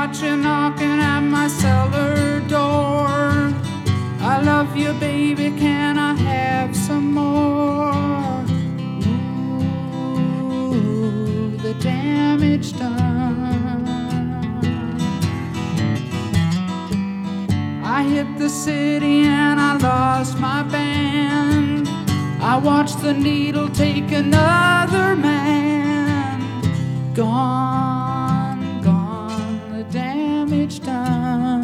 got you knocking at my cellar door. I love you, baby, can I have some more? Ooh, the damage done. I hit the city and I lost my band. I watched the needle take another man. Gone, gone, the damage done.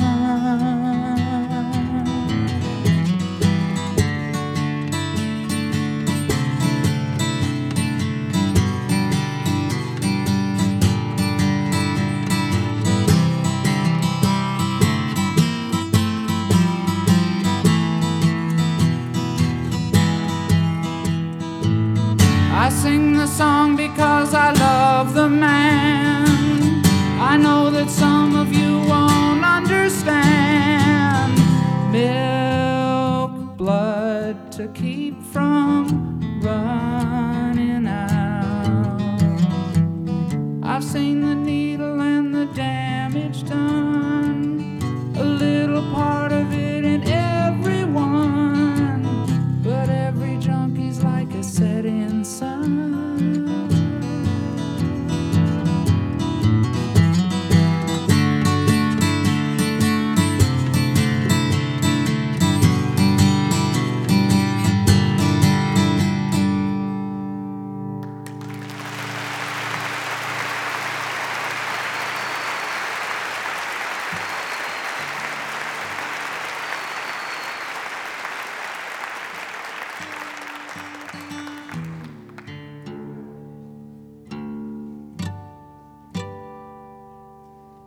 I sing the song because I love the man. I know that some of you won't understand. Milk, blood to keep from running out. I've seen the